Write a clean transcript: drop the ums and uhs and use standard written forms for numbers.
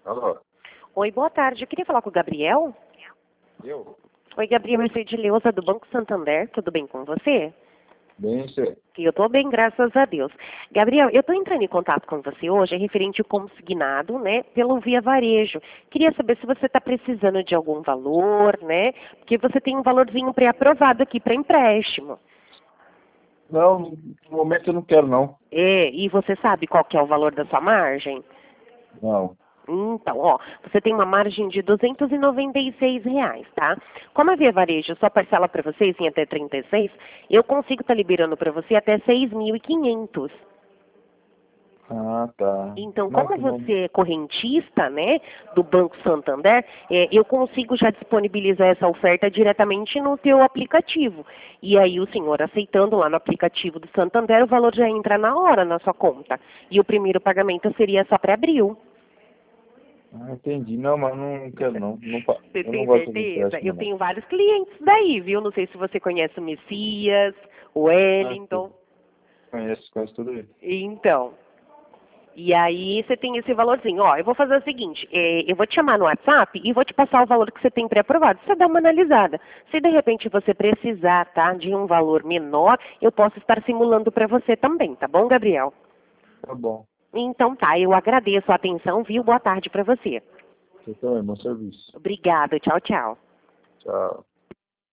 Alô? Oi, boa tarde. Eu queria falar com o Gabriel. Eu? Oi, Gabriel, eu sou Edileuza do Banco Santander. Tudo bem com você? Bem, você. Eu estou bem, graças a Deus. Gabriel, eu estou entrando em contato com você hoje, referente ao consignado, né, pelo Via Varejo. Queria saber se você está precisando de algum valor, né, porque você tem um valorzinho pré-aprovado aqui para empréstimo. Não, no momento eu não quero, não. E você sabe qual que é o valor da sua margem? Não. Então, ó, você tem uma margem de R$ 296, tá? Como a Via Varejo só parcela para vocês em até 36, eu consigo estar liberando para você até 6.500. Ah, tá. Então, Não, como que não. você é correntista, né, do Banco Santander, eu consigo já disponibilizar essa oferta diretamente no teu aplicativo. E aí o senhor aceitando lá no aplicativo do Santander, o valor já entra na hora na sua conta. E o primeiro pagamento seria só para abril. Ah, entendi. Não, mas não quero, não. Você Eu não tem gosto de certeza? empréstimo, Eu não. tenho vários clientes daí, viu? Não sei se você conhece o Messias, o Ah, sim. Wellington. Conheço tudo isso. Então, e aí você tem esse valorzinho. Ó, eu vou fazer o seguinte, eu vou te chamar no WhatsApp e vou te passar o valor que você tem pré-aprovado. Você dá uma analisada. Se de repente você precisar, tá, de um valor menor, eu posso estar simulando para você também, tá bom, Gabriel? Tá bom. Então tá, eu agradeço a atenção, viu? Boa tarde para você. Você também, bom serviço. Obrigada, tchau, tchau. Tchau.